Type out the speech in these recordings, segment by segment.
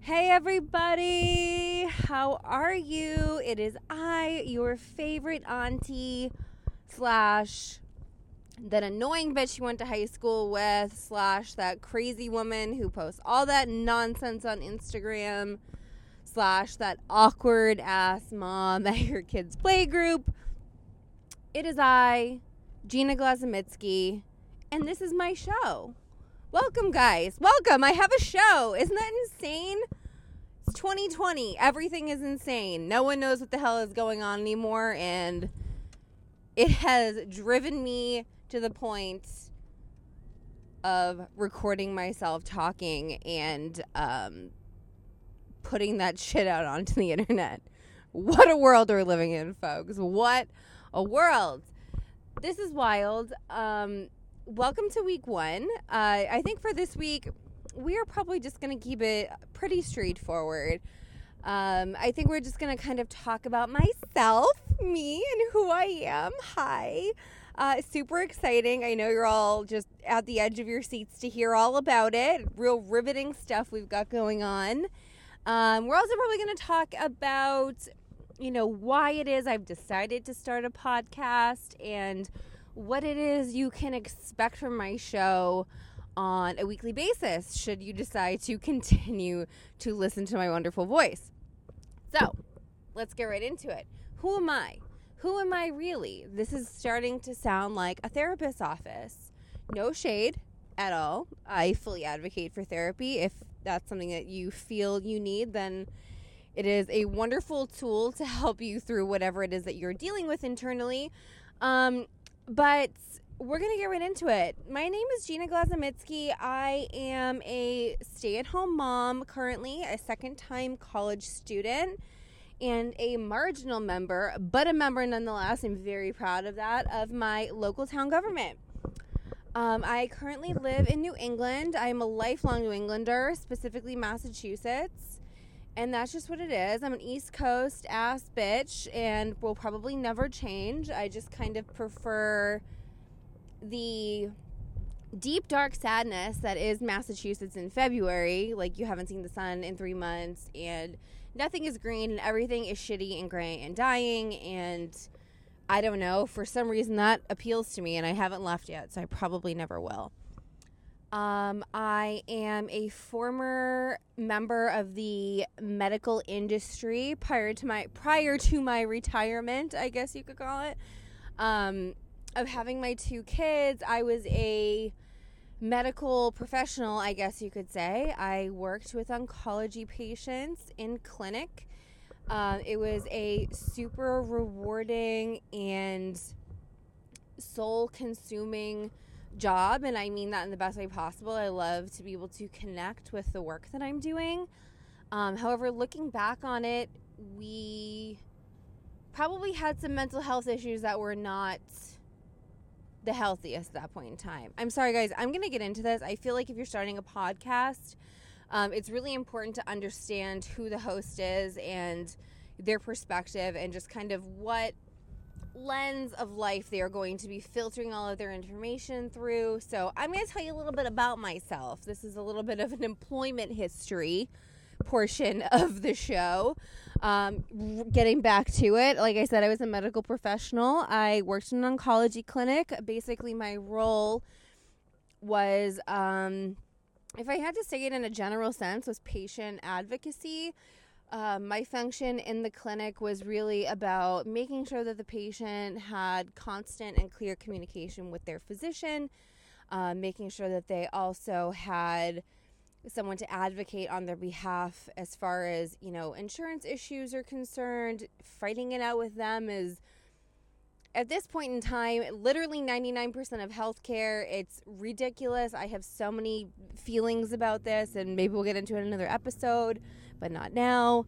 Hey everybody, how are you? It is I, your favorite auntie slash that annoying bitch you went to high school with slash that crazy woman who posts all that nonsense on Instagram slash that awkward ass mom at your kid's playgroup. It is I, Gina Glazomitsky, and this is my show. Welcome, guys. Welcome. I have a show. Isn't that insane? It's 2020. Everything is insane. No one knows what the hell is going on anymore, and it has driven me to the point of recording myself talking and putting that shit out onto the internet. What a world we're living in, folks. What a world. This is wild. Welcome to week one. I think for this week, we are probably just going to keep it pretty straightforward. I think we're just going to kind of talk about myself, me, and who I am. Hi. Super exciting. I know you're all just at the edge of your seats to hear all about it. Real riveting stuff we've got going on. We're also probably going to talk about, why it is I've decided to start a podcast and what it is you can expect from my show on a weekly basis should you decide to continue to listen to my wonderful voice. So, let's get right into it. Who am I? Who am I really? This is starting to sound like a therapist's office. No shade at all. I fully advocate for therapy. If that's something that you feel you need, then it is a wonderful tool to help you through whatever it is that you're dealing with internally. But we're going to get right into it. My name is Gina Glazomitsky. I am a stay-at-home mom currently, a second-time college student, and a marginal member, but a member nonetheless. I'm very proud of that, of my local town government. I currently live in New England. I'm a lifelong New Englander, specifically Massachusetts. And that's just what it is. I'm an East Coast ass bitch and will probably never change. I just kind of prefer the deep, dark sadness that is Massachusetts in February. Like, you haven't seen the sun in 3 months and nothing is green and everything is shitty and gray and dying. And I don't know, for some reason that appeals to me and I haven't left yet, so I probably never will. I am a former member of the medical industry prior to my retirement, I guess you could call it, of having my 2 kids. I was a medical professional, I guess you could say. I worked with oncology patients in clinic. It was a super rewarding and soul-consuming job, and I mean that in the best way possible. I love to be able to connect with the work that I'm doing. However, looking back on it, we probably had some mental health issues that were not the healthiest at that point in time. I'm sorry, guys. I'm going to get into this. I feel like if you're starting a podcast, it's really important to understand who the host is and their perspective and just kind of what lens of life they are going to be filtering all of their information through. So I'm going to tell you a little bit about myself. This is a little bit of an employment history portion of the show. Getting back to it, like I said, I was a medical professional. I worked in an oncology clinic. Basically, my role was, if I had to say it in a general sense, was patient advocacy. My function in the clinic was really about making sure that the patient had constant and clear communication with their physician, making sure that they also had someone to advocate on their behalf as far as, insurance issues are concerned. Fighting it out with them is, at this point in time, literally 99% of healthcare. It's ridiculous. I have so many feelings about this, and maybe we'll get into it in another episode, but not now.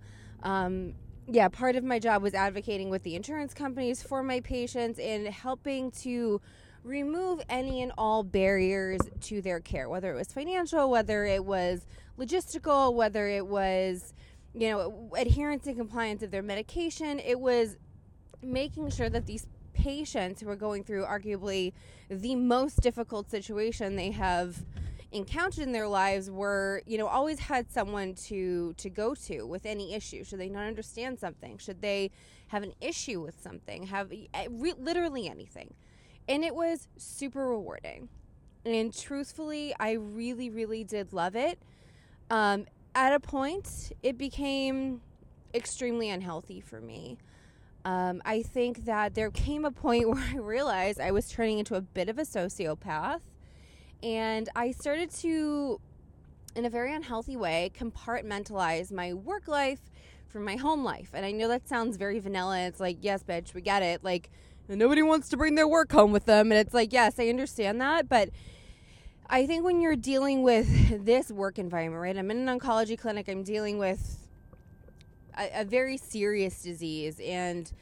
Part of my job was advocating with the insurance companies for my patients and helping to remove any and all barriers to their care, whether it was financial, whether it was logistical, whether it was, adherence and compliance of their medication. It was making sure that these patients who are going through arguably the most difficult situation they have encountered in their lives were, always had someone to go to with any issue. Should they not understand something? Should they have an issue with something? Literally anything. And it was super rewarding. And truthfully, I really, really did love it. At a point, it became extremely unhealthy for me. I think that there came a point where I realized I was turning into a bit of a sociopath. And I started to, in a very unhealthy way, compartmentalize my work life from my home life. And I know that sounds very vanilla. It's like, yes, bitch, we get it. Like, nobody wants to bring their work home with them. And it's like, yes, I understand that. But I think when you're dealing with this work environment, right? I'm in an oncology clinic. I'm dealing with a very serious disease. And,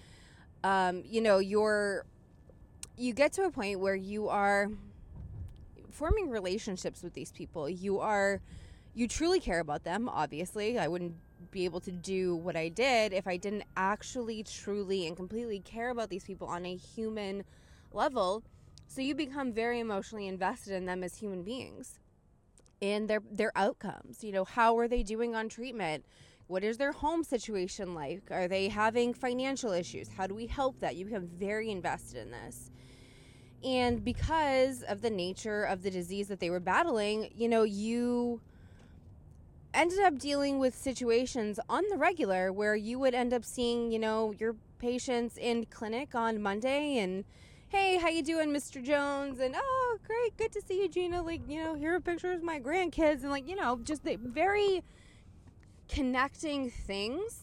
you get to a point where you are forming relationships with these people. You truly care about them, obviously. I wouldn't be able to do what I did if I didn't actually, truly, and completely care about these people on a human level. So you become very emotionally invested in them as human beings and their outcomes. How are they doing on treatment? What is their home situation like? Are they having financial issues? How do we help that? You become very invested in this. And because of the nature of the disease that they were battling, you ended up dealing with situations on the regular where you would end up seeing, your patients in clinic on Monday and, hey, how you doing, Mr. Jones? And, oh, great, good to see you, Gina. Like, here are pictures of my grandkids. And, like, just the very connecting things.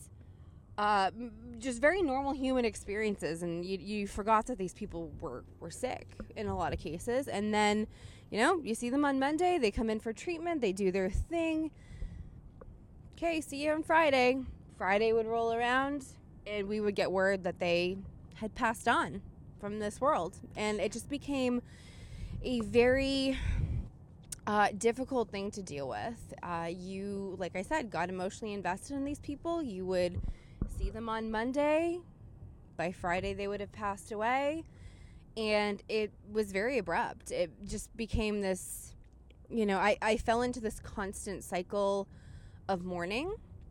Just very normal human experiences, and you forgot that these people were sick in a lot of cases. And then, you see them on Monday, they come in for treatment, they do their thing. Okay, see you on Friday. Friday would roll around, and we would get word that they had passed on from this world. And it just became a very difficult thing to deal with. You, like I said, got emotionally invested in these people. You would see them on Monday. By Friday, they would have passed away. And it was very abrupt. It just became this, I fell into this constant cycle of mourning.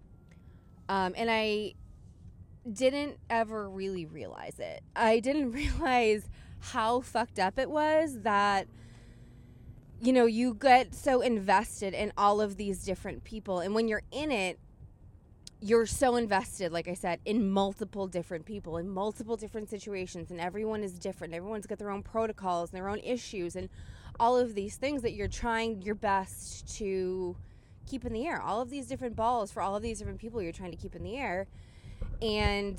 And I didn't ever really realize it. I didn't realize how fucked up it was that, you get so invested in all of these different people. And when you're in it, you're so invested, like I said, in multiple different people, in multiple different situations, and everyone is different. Everyone's got their own protocols and their own issues and all of these things that you're trying your best to keep in the air. All of these different balls for all of these different people you're trying to keep in the air. And,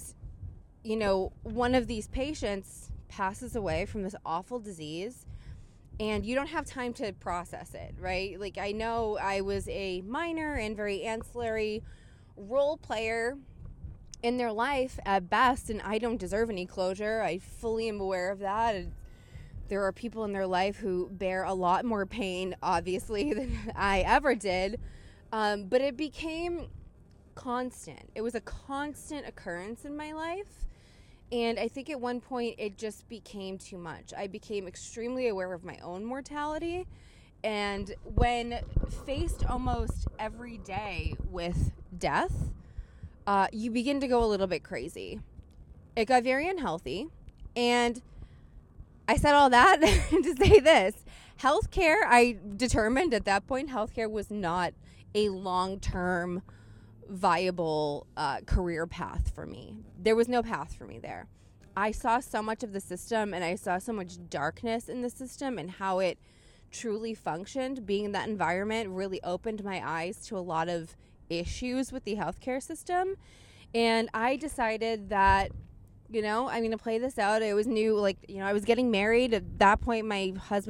one of these patients passes away from this awful disease, and you don't have time to process it, right? Like, I know I was a minor and very ancillary role player in their life at best, and I don't deserve any closure. I fully am aware of that. And there are people in their life who bear a lot more pain, obviously, than I ever did. But it became constant. It was a constant occurrence in my life. And I think at one point it just became too much. I became extremely aware of my own mortality. And when faced almost every day with death, you begin to go a little bit crazy. It got very unhealthy. And I said all that to say this. Healthcare, I determined at that point, healthcare was not a long-term viable career path for me. There was no path for me there. I saw so much of the system, and I saw so much darkness in the system and how it truly functioned. Being in that environment really opened my eyes to a lot of issues with the healthcare system. And I decided that, I'm going to play this out. I was new, I was getting married. At that point, my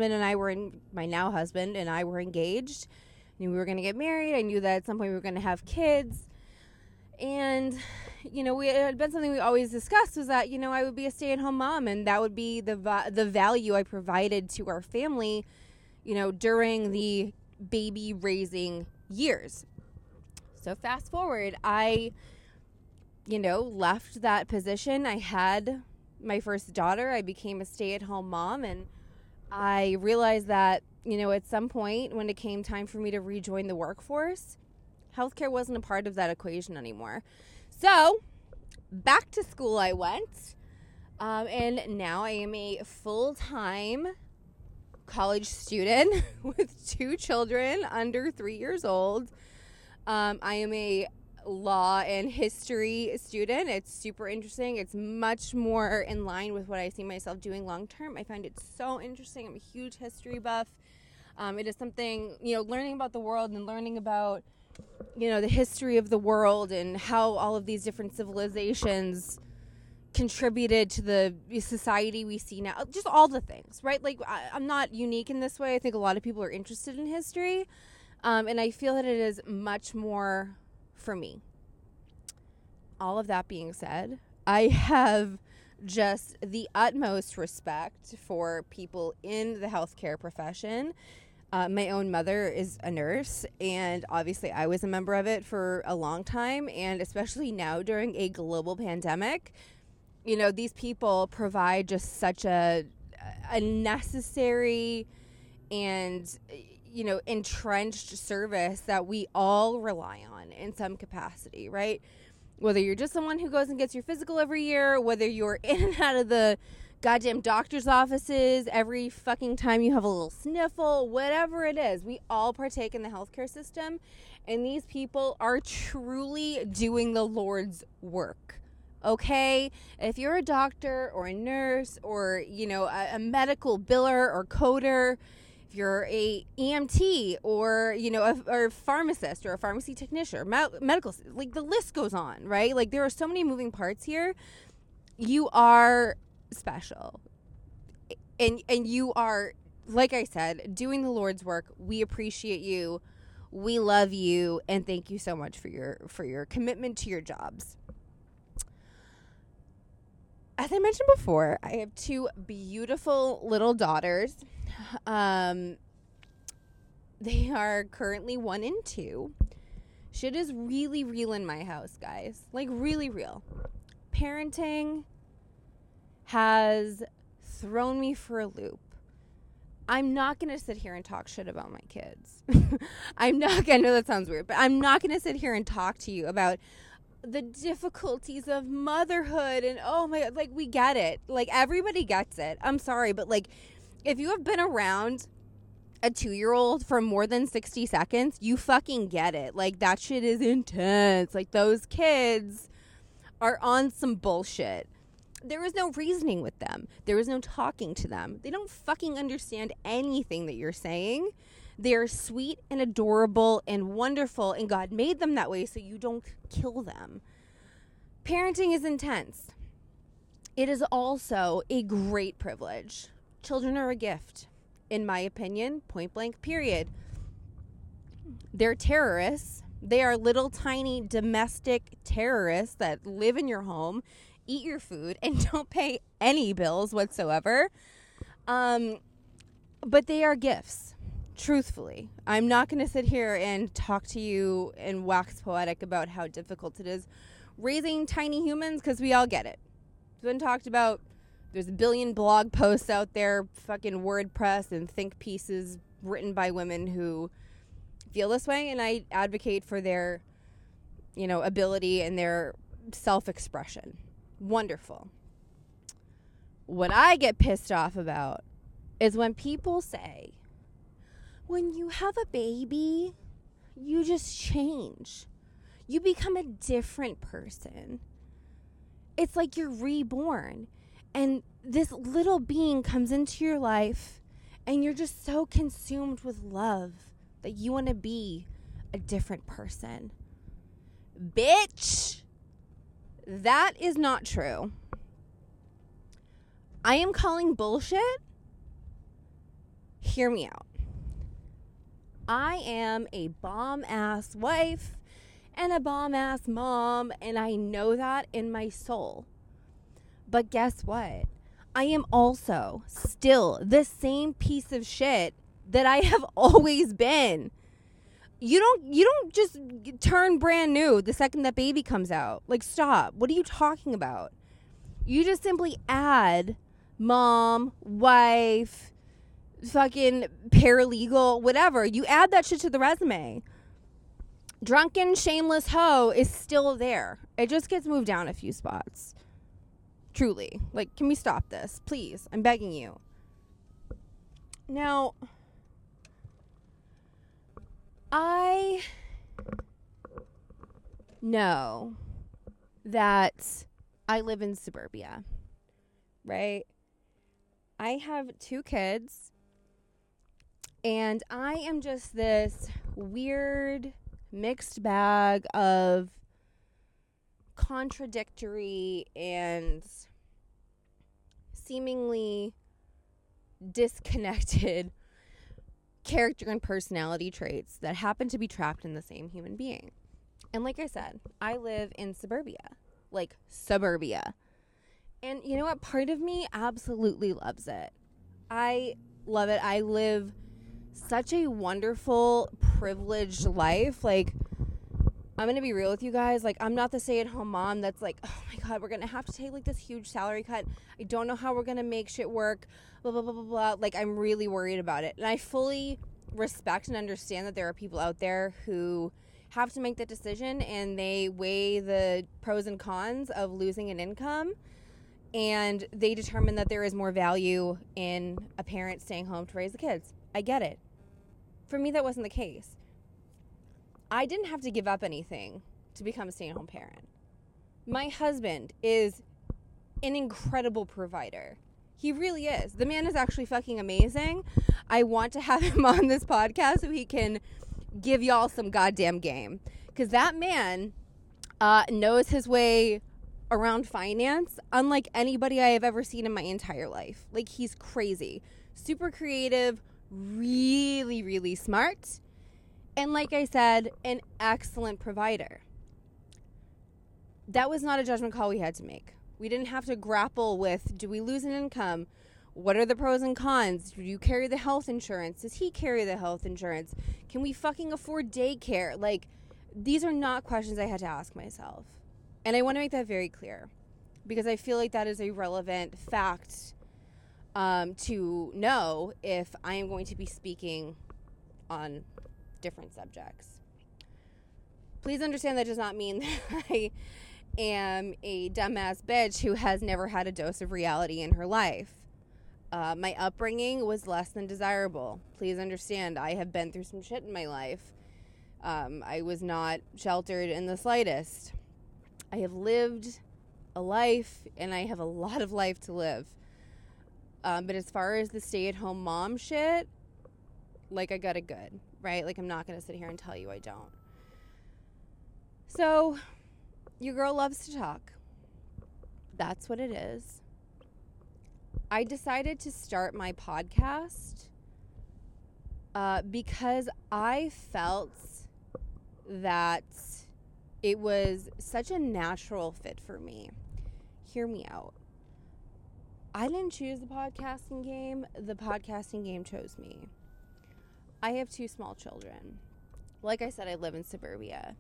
now husband and I were engaged. I knew we were going to get married. I knew that at some point we were going to have kids. And, it had been something we always discussed was that, I would be a stay-at-home mom, and that would be the value I provided to our family, during the baby raising years. So fast forward, I, left that position. I had my first daughter. I became a stay-at-home mom, and I realized that, at some point when it came time for me to rejoin the workforce, healthcare wasn't a part of that equation anymore. So back to school I went, and now I am a full-time college student with 2 children under 3 years old. I am a law and history student. It's super interesting. It's much more in line with what I see myself doing long term. I find it so interesting. I'm a huge history buff. It is something, learning about the world and learning about, the history of the world and how all of these different civilizations contributed to the society we see now. Just all the things, right? Like, I'm not unique in this way. I think a lot of people are interested in history. And I feel that it is much more for me. All of that being said, I have just the utmost respect for people in the healthcare profession. My own mother is a nurse, and obviously I was a member of it for a long time, and especially now during a global pandemic, these people provide just such a necessary and entrenched service that we all rely on in some capacity, right? Whether you're just someone who goes and gets your physical every year, whether you're in and out of the goddamn doctor's offices every fucking time you have a little sniffle, whatever it is, we all partake in the healthcare system, and these people are truly doing the Lord's work. Okay? If you're a doctor or a nurse or, a medical biller or coder, you're a EMT or, a pharmacist or a pharmacy technician or medical, like the list goes on, right? Like there are so many moving parts here. You are special. And you are, like I said, doing the Lord's work. We appreciate you. We love you. And thank you so much for your commitment to your jobs. As I mentioned before, I have 2 beautiful little daughters. They are currently 1 and 2. Shit is really real in my house, guys. Like, really real. Parenting has thrown me for a loop. I'm not going to sit here and talk shit about my kids. I know that sounds weird, but I'm not going to sit here and talk to you about the difficulties of motherhood and oh my God, like we get it. Like everybody gets it. I'm sorry, but like if you have been around a 2-year-old for more than 60 seconds, you fucking get it. Like that shit is intense. Like those kids are on some bullshit. There is no reasoning with them. There is no talking to them. They don't fucking understand anything that you're saying. They are sweet and adorable and wonderful, and God made them that way so you don't kill them. Parenting is intense. It is also a great privilege. Children are a gift, in my opinion, point blank, period. They're terrorists. They are little tiny domestic terrorists that live in your home, eat your food, and don't pay any bills whatsoever. But they are gifts. Truthfully, I'm not going to sit here and talk to you and wax poetic about how difficult it is raising tiny humans, because we all get it. It's been talked about. There's a billion blog posts out there, fucking WordPress and think pieces written by women who feel this way, and I advocate for their, ability and their self-expression. Wonderful. What I get pissed off about is when people say, when you have a baby, you just change. You become a different person. It's like you're reborn. And this little being comes into your life, and you're just so consumed with love that you want to be a different person. Bitch! That is not true. I am calling bullshit. Hear me out. I am a bomb-ass wife and a bomb-ass mom, and I know that in my soul. But guess what? I am also still the same piece of shit that I have always been. You don't just turn brand new the second that baby comes out. Like, stop. What are you talking about? You just simply add mom, wife, fucking paralegal, whatever. You add that shit to the resume. Drunken, shameless hoe is still there. It just gets moved down a few spots. Truly. Like, can we stop this? Please. I'm begging you. Now, I know that I live in suburbia, right? I have 2 kids, and I am just this weird mixed bag of contradictory and seemingly disconnected character and personality traits that happen to be trapped in the same human being. And like I said, I live in suburbia. Like suburbia. And you know what? Part of me absolutely loves it. I love it. I live such a wonderful, privileged life. Like, I'm going to be real with you guys. Like, I'm not the stay-at-home mom that's like, oh my God, we're going to have to take like this huge salary cut. I don't know how we're going to make shit work. Blah, blah, blah, blah, blah. Like, I'm really worried about it. And I fully respect and understand that there are people out there who have to make that decision, and they weigh the pros and cons of losing an income, and they determine that there is more value in a parent staying home to raise the kids. I get it. For me, that wasn't the case. I didn't have to give up anything to become a stay-at-home parent. My husband is an incredible provider. He really is. The man is actually fucking amazing. I want to have him on this podcast so he can give y'all some goddamn game. Because that man knows his way around finance unlike anybody I have ever seen in my entire life. Like, he's crazy. Super creative, really, really smart. And like I said, an excellent provider. That was not a judgment call we had to make. We didn't have to grapple with, do we lose an income? What are the pros and cons? Do you carry the health insurance? Does he carry the health insurance? Can we fucking afford daycare? Like, these are not questions I had to ask myself. And I want to make that very clear, because I feel like that is a relevant fact to know if I am going to be speaking on different subjects. Please understand that does not mean that I am a dumbass bitch who has never had a dose of reality in her life. My upbringing was less than desirable. Please understand, I have been through some shit in my life. I was not sheltered in the slightest. I have lived a life, and I have a lot of life to live. But as far as the stay-at-home mom shit, like, I got it good, right? Like, I'm not going to sit here and tell you I don't. So, your girl loves to talk. That's what it is. I decided to start my podcast because I felt that it was such a natural fit for me. Hear me out. I didn't choose the podcasting game. The podcasting game chose me. I have 2 small children. Like I said, I live in suburbia.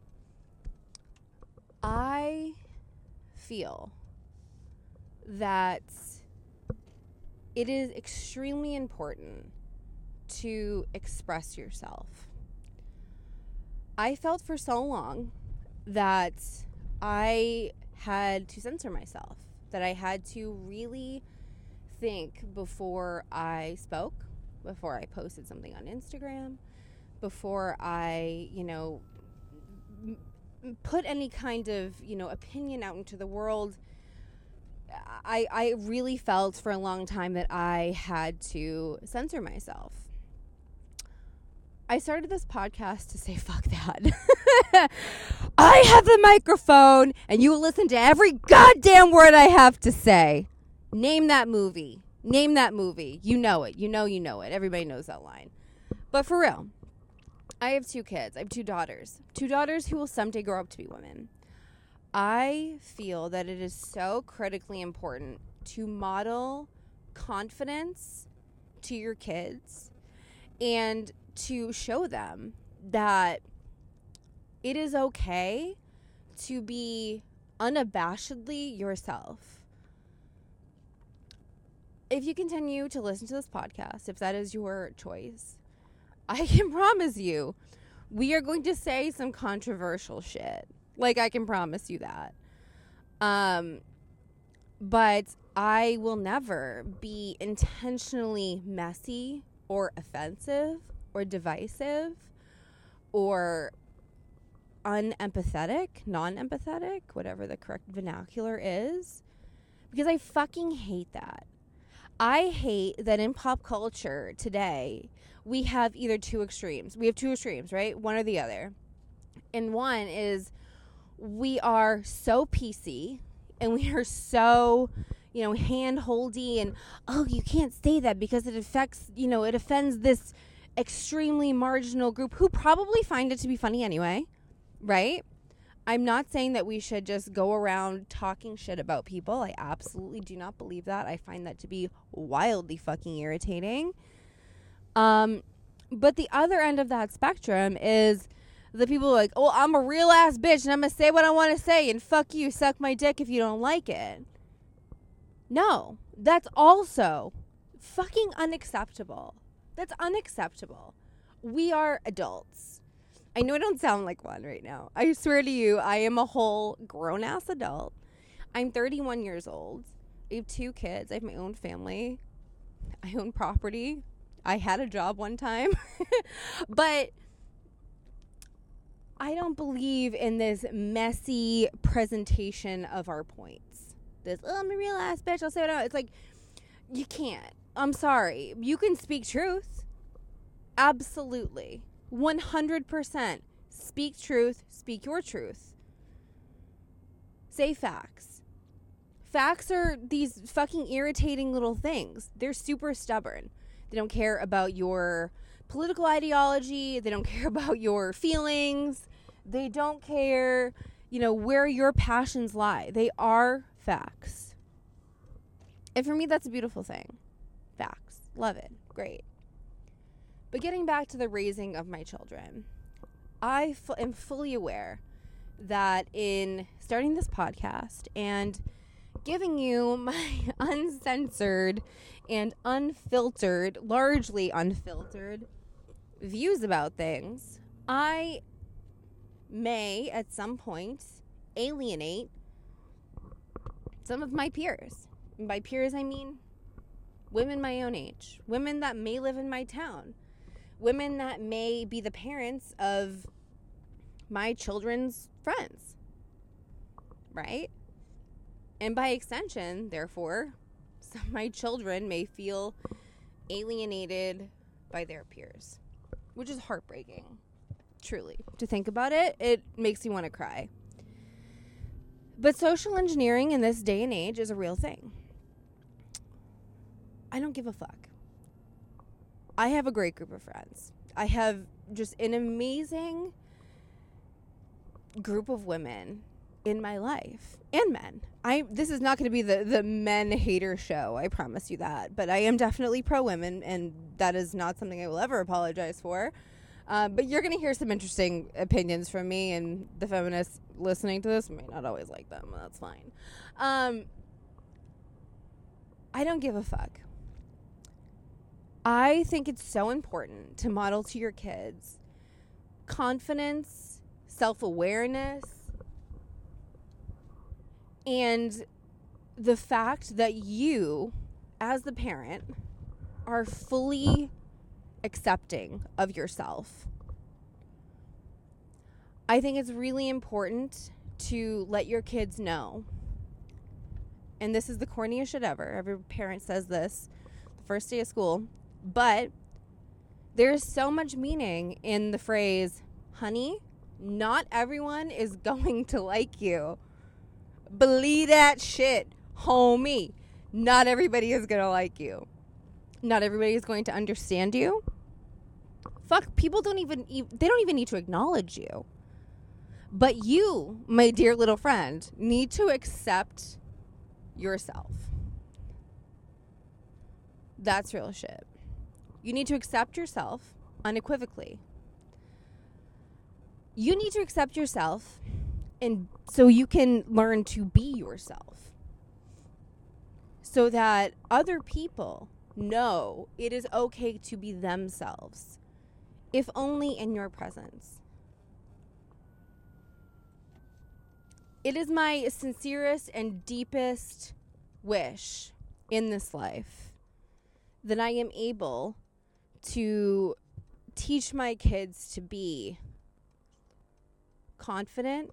I feel that it is extremely important to express yourself. I felt for so long that I had to censor myself, that I had to really think before I spoke, before I posted something on Instagram, before I, put any kind of, opinion out into the world. I really felt for a long time that I had to censor myself. I started this podcast to say, fuck that. I have the microphone, and you will listen to every goddamn word I have to say. Name that movie. Name that movie. You know it. You know it. Everybody knows that line. But for real, I have 2 kids. I have 2 daughters. 2 daughters who will someday grow up to be women. I feel that it is so critically important to model confidence to your kids and to show them that it is okay to be unabashedly yourself. if you continue to listen to this podcast, if that is your choice, I can promise you we are going to say some controversial shit. Like, I can promise you that. But I will never be intentionally messy or offensive or divisive or unempathetic, non-empathetic, whatever the correct vernacular is, because I fucking hate that. I hate that in pop culture today, we have either two extremes. We have two extremes, right? One or the other. And one is we are so PC and we are so, hand-holdy and, oh, you can't say that because it affects, it offends this extremely marginal group who probably find it to be funny anyway, right? I'm not saying that we should just go around talking shit about people. I absolutely do not believe that. I find that to be wildly fucking irritating. But the other end of that spectrum is the people like, oh, I'm a real ass bitch and I'm going to say what I want to say and fuck you, suck my dick if you don't like it. No, that's also fucking unacceptable. That's unacceptable. We are adults. I know I don't sound like one right now. I swear to you, I am a whole grown-ass adult. I'm 31 years old. I have 2 kids. I have my own family. I own property. I had a job one time. But I don't believe in this messy presentation of our points. This, oh, I'm a real ass bitch, I'll say what I want. It's like, you can't. I'm sorry. You can speak truth. Absolutely. 100%. Speak truth. Speak your truth. Say facts. Facts are these fucking irritating little things. They're super stubborn. They don't care about your political ideology. They don't care about your feelings. They don't care, where your passions lie. They are facts. And for me, that's a beautiful thing. Facts. Love it. Great. But getting back to the raising of my children, I am fully aware that in starting this podcast and giving you my uncensored and unfiltered, largely unfiltered views about things, I may at some point alienate some of my peers. And by peers, I mean women my own age, women that may live in my town, women that may be the parents of my children's friends, right? And by extension, therefore, some of my children may feel alienated by their peers, which is heartbreaking, truly. To think about it, it makes you want to cry. But social engineering in this day and age is a real thing. I don't give a fuck. I have a great group of friends. I have just an amazing group of women in my life and men. This is not going to be the men hater show, I promise you that. But I am definitely pro women, and that is not something I will ever apologize for. But you're going to hear some interesting opinions from me, and the feminists listening to this may not always like them. That's fine. I don't give a fuck. I think it's so important to model to your kids confidence, self-awareness, and the fact that you, as the parent, are fully accepting of yourself. I think it's really important to let your kids know, and this is the corniest shit ever. Every parent says this the first day of school, but there's so much meaning in the phrase, honey, not everyone is going to like you. Believe that shit, homie. Not everybody is going to like you. Not everybody is going to understand you. Fuck, people don't even need to acknowledge you. But you, my dear little friend, need to accept yourself. That's real shit. You need to accept yourself unequivocally. You need to accept yourself, and so you can learn to be yourself. so that other people know it is okay to be themselves, if only in your presence. It is my sincerest and deepest wish in this life that I am able to teach my kids to be confident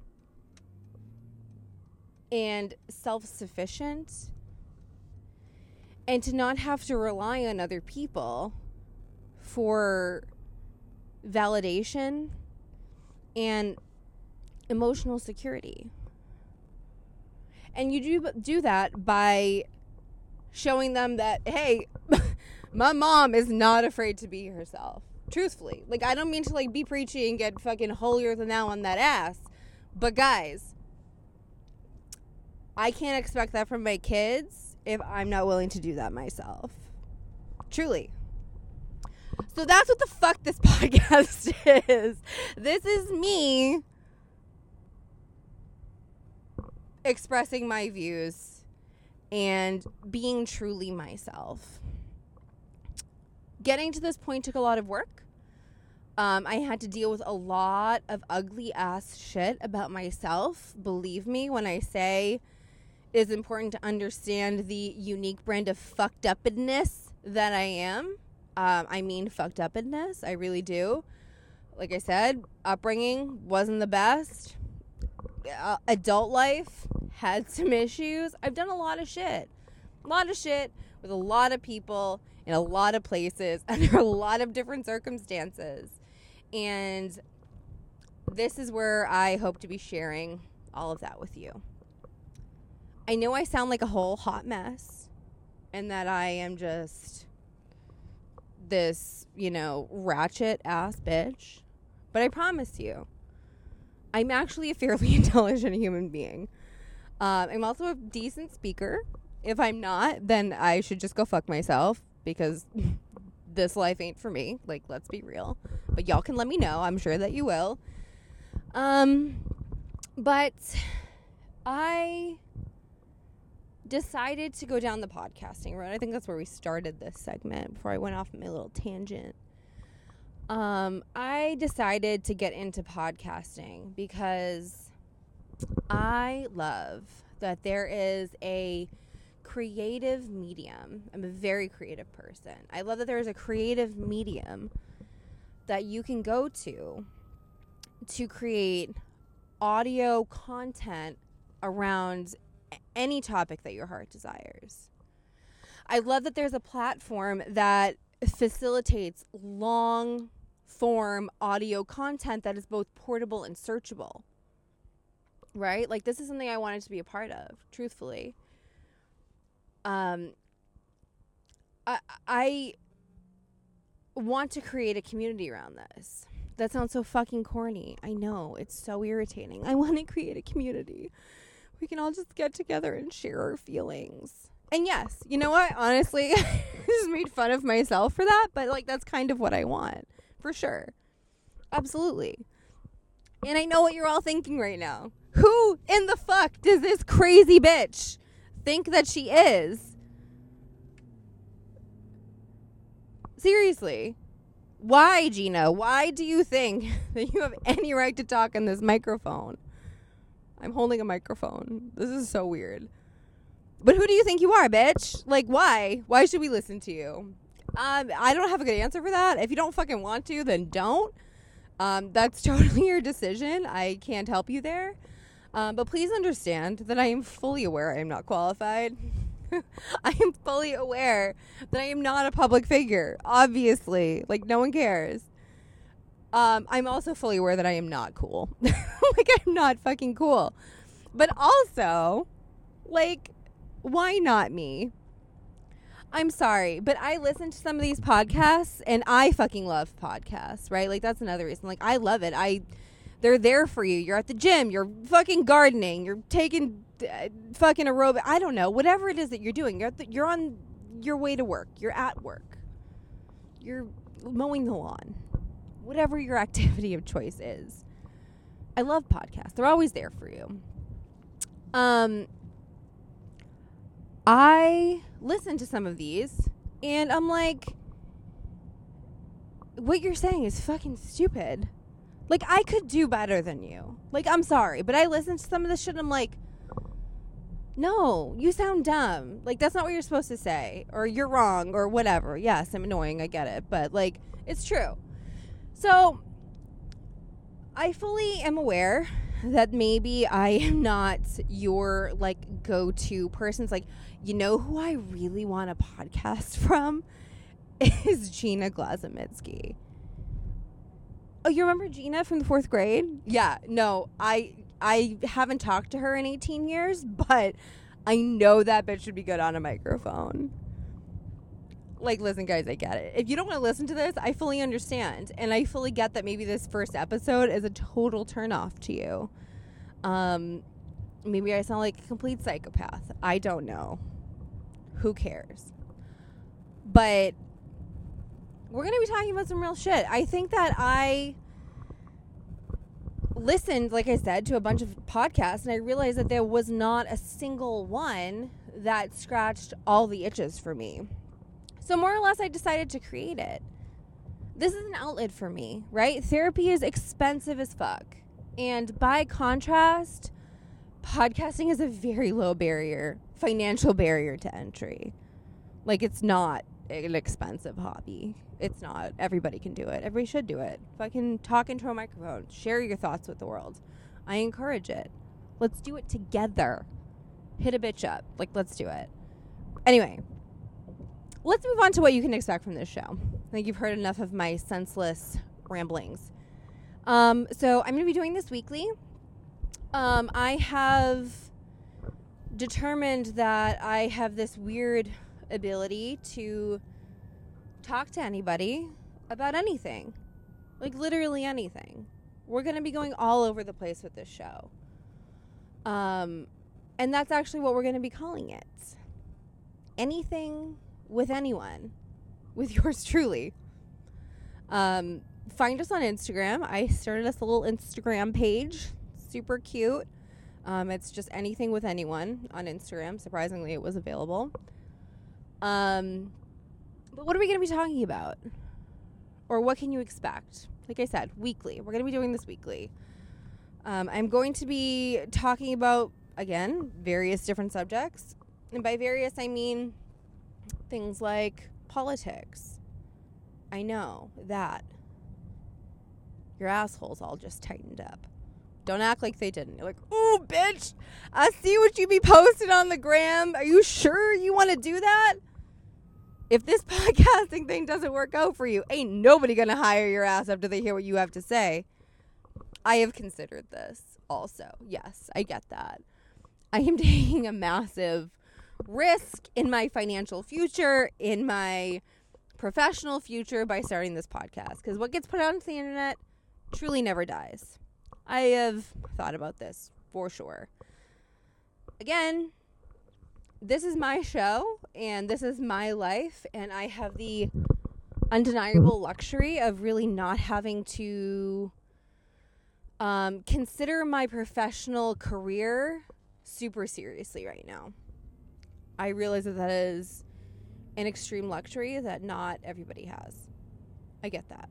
and self-sufficient, and to not have to rely on other people for validation and emotional security. And you do that by showing them that, hey, my mom is not afraid to be herself. Truthfully. Like, I don't mean to, like, be preachy and get fucking holier than thou on that ass. But, guys, I can't expect that from my kids if I'm not willing to do that myself. Truly. So that's what the fuck this podcast is. This is me expressing my views and being truly myself. Getting to this point took a lot of work. I had to deal with a lot of ugly ass shit about myself. Believe me when I say it is important to understand the unique brand of fucked upness that I am. I mean fucked upness. I really do. Like I said, upbringing wasn't the best. Adult life had some issues. I've done a lot of shit. A lot of shit with a lot of people in a lot of places under a lot of different circumstances. And this is where I hope to be sharing all of that with you. I know I sound like a whole hot mess and that I am just this, ratchet ass bitch. But I promise you, I'm actually a fairly intelligent human being. I'm also a decent speaker. If I'm not, then I should just go fuck myself because this life ain't for me. Like, let's be real. But y'all can let me know. I'm sure that you will. But I decided to go down the podcasting road. I think that's where we started this segment before I went off on my little tangent. I decided to get into podcasting because I love that there is a creative medium. I'm a very creative person. I love that there is a creative medium that you can go to create audio content around any topic that your heart desires. I love that there's a platform that facilitates long form audio content that is both portable and searchable. Right? Like, this is something I wanted to be a part of, truthfully. I want to create a community around this. That sounds so fucking corny. I know. It's so irritating. I want to create a community. We can all just get together and share our feelings. And yes, you know what? Honestly, I just made fun of myself for that, but like, that's kind of what I want. For sure. Absolutely. And I know what you're all thinking right now. Who in the fuck does this crazy bitch think that she is? Seriously. Why, Gina? Why do you think that you have any right to talk in this microphone? I'm holding a microphone. This is so weird. But who do you think you are, bitch? Like, why? Why should we listen to you? I don't have a good answer for that. If you don't fucking want to, then don't. That's totally your decision. I can't help you there. But please understand that I am fully aware I am not qualified. I am fully aware that I am not a public figure. Obviously. Like, no one cares. I'm also fully aware that I am not cool. Like, I'm not fucking cool. But also, like, why not me? I'm sorry, but I listen to some of these podcasts, and I fucking love podcasts, right? Like, that's another reason. Like, I love it. They're there for you. You're at the gym. You're fucking gardening. You're taking fucking aerobic. I don't know. Whatever it is that you're doing. You're on your way to work. You're at work. You're mowing the lawn. Whatever your activity of choice is. I love podcasts. They're always there for you. I listened to some of these and I'm like, what you're saying is fucking stupid. Like, I could do better than you. Like, I'm sorry, but I listened to some of this shit and I'm like, no, you sound dumb. Like, that's not what you're supposed to say. Or you're wrong or whatever. Yes, I'm annoying. I get it. But, like, it's true. So, I fully am aware that maybe I am not your, like, go-to person. It's like, you know who I really want a podcast from? Is Gina Glazomitsky. Oh, you remember Gina from the 4th grade? Yeah, no, I haven't talked to her in 18 years, but I know that bitch should be good on a microphone. Like, listen, guys, I get it. If you don't want to listen to this, I fully understand. And I fully get that maybe this first episode is a total turnoff to you. Maybe I sound like a complete psychopath. I don't know. Who cares? But we're going to be talking about some real shit. I think that I listened, like I said, to a bunch of podcasts, and I realized that there was not a single one that scratched all the itches for me. So more or less, I decided to create it. This is an outlet for me, right? Therapy is expensive as fuck. And by contrast, podcasting is a very low barrier, financial barrier to entry. Like, it's not an expensive hobby. It's not. Everybody can do it. Everybody should do it. Fucking talk into a microphone. Share your thoughts with the world. I encourage it. Let's do it together. Hit a bitch up. Like, let's do it. Anyway, let's move on to what you can expect from this show. I think you've heard enough of my senseless ramblings. So I'm going to be doing this weekly. I have determined that I have this weird ability to talk to anybody about anything. Like, literally anything. We're going to be going all over the place with this show. And that's actually what we're going to be calling it. Anything with anyone. With yours truly. Find us on Instagram. I started us a little Instagram page. Super cute. It's just anything with anyone on Instagram. Surprisingly, it was available. But what are we going to be talking about? Or what can you expect? Like I said, weekly. We're going to be doing this weekly. I'm going to be talking about, again, various different subjects. And by various, I mean things like politics. I know that. Your assholes all just tightened up. Don't act like they didn't. You're like, ooh, bitch, I see what you be posting on the gram. Are you sure you want to do that? If this podcasting thing doesn't work out for you, ain't nobody going to hire your ass after they hear what you have to say. I have considered this also. Yes, I get that. I am taking a massive risk in my financial future, in my professional future by starting this podcast. Because what gets put out onto the internet truly never dies. I have thought about this for sure. Again, this is my show and this is my life, and I have the undeniable luxury of really not having to consider my professional career super seriously right now. I realize that is an extreme luxury that not everybody has. I get that.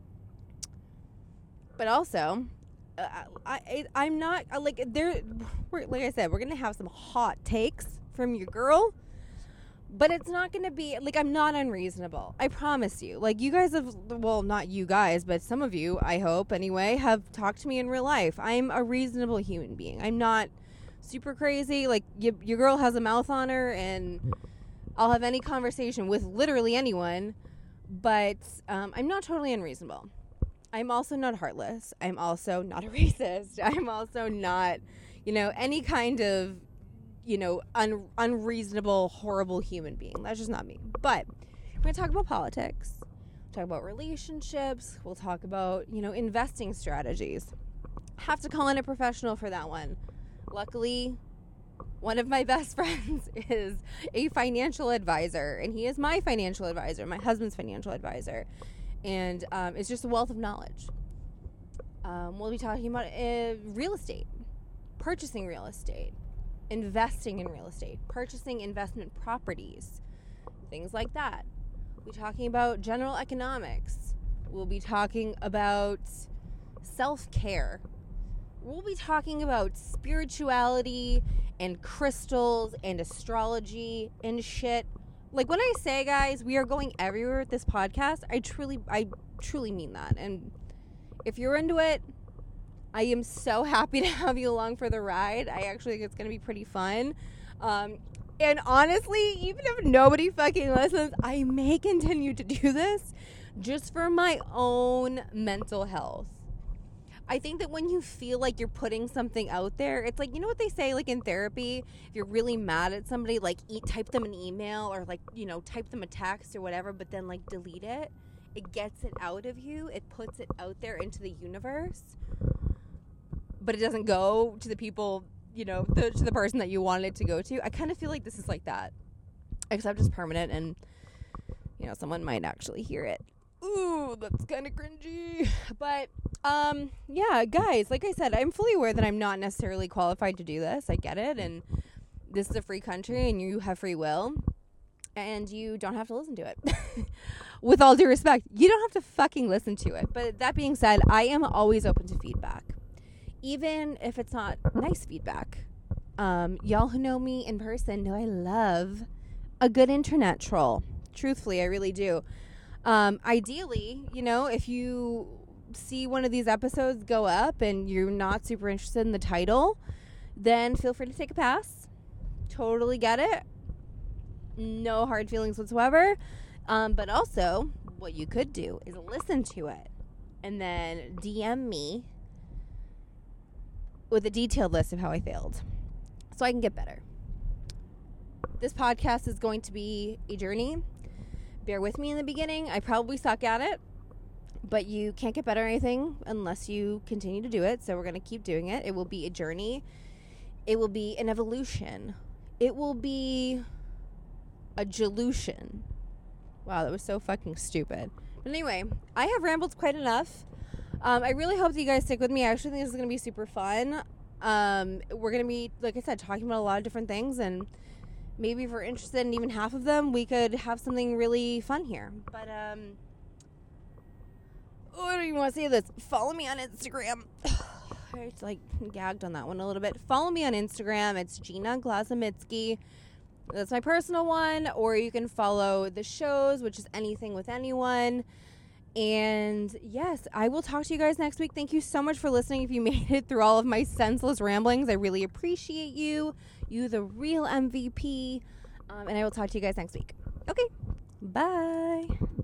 But also, I'm not like like I said, we're gonna have some hot takes from your girl, but it's not gonna be like, I'm not unreasonable. I promise you. Like, you guys have, well, not you guys, but some of you, I hope anyway, have talked to me in real life. I'm a reasonable human being. I'm not super crazy. Like, your girl has a mouth on her, and I'll have any conversation with literally anyone. But I'm not totally unreasonable. I'm also not heartless. I'm also not a racist. I'm also not, any kind of, unreasonable, horrible human being. That's just not me. But we're going to talk about politics, talk about relationships. We'll talk about, investing strategies. Have to call in a professional for that one. Luckily, one of my best friends is a financial advisor, and he is my financial advisor, my husband's financial advisor. And it's just a wealth of knowledge. We'll be talking about real estate, purchasing real estate, investing in real estate, purchasing investment properties, things like that. We'll be talking about general economics. We'll be talking about self-care. We'll be talking about spirituality and crystals and astrology and shit. Like, when I say, guys, we are going everywhere with this podcast, I truly mean that. And if you're into it, I am so happy to have you along for the ride. I actually think it's going to be pretty fun. And honestly, even if nobody fucking listens, I may continue to do this just for my own mental health. I think that when you feel like you're putting something out there, it's like, you know what they say, like in therapy, if you're really mad at somebody, like type them an email or like, you know, type them a text or whatever, but then like delete it. It gets it out of you. It puts it out there into the universe, but it doesn't go to the people, you know, to the person that you wanted it to go to. I kind of feel like this is like that, except it's permanent and, you know, someone might actually hear it. Ooh, that's kind of cringy. But, yeah, guys, like I said, I'm fully aware that I'm not necessarily qualified to do this. I get it. And this is a free country and you have free will and you don't have to listen to it. With all due respect, you don't have to fucking listen to it. But that being said, I am always open to feedback, even if it's not nice feedback. Y'all who know me in person know I love a good internet troll. Truthfully, I really do. Ideally, you know, if you see one of these episodes go up and you're not super interested in the title, then feel free to take a pass. Totally get it. No hard feelings whatsoever. But also, what you could do is listen to it and then DM me with a detailed list of how I failed so I can get better. This podcast is going to be a journey. Bear with me in the beginning. I probably suck at it, but you can't get better at anything unless you continue to do it. So we're going to keep doing it. It will be a journey. It will be an evolution. It will be a jolution. Wow, that was so fucking stupid. But anyway, I have rambled quite enough. I really hope that you guys stick with me. I actually think this is going to be super fun. We're going to be, like I said, talking about a lot of different things, and maybe if we're interested in even half of them, we could have something really fun here. But, I don't even want to say this. Follow me on Instagram. I just, gagged on that one a little bit. Follow me on Instagram. It's Gina Glazomitsky. That's my personal one. Or you can follow the shows, which is Anything with Anyone. And, yes, I will talk to you guys next week. Thank you so much for listening. If you made it through all of my senseless ramblings, I really appreciate you. You the real MVP. And I will talk to you guys next week. Okay. Bye.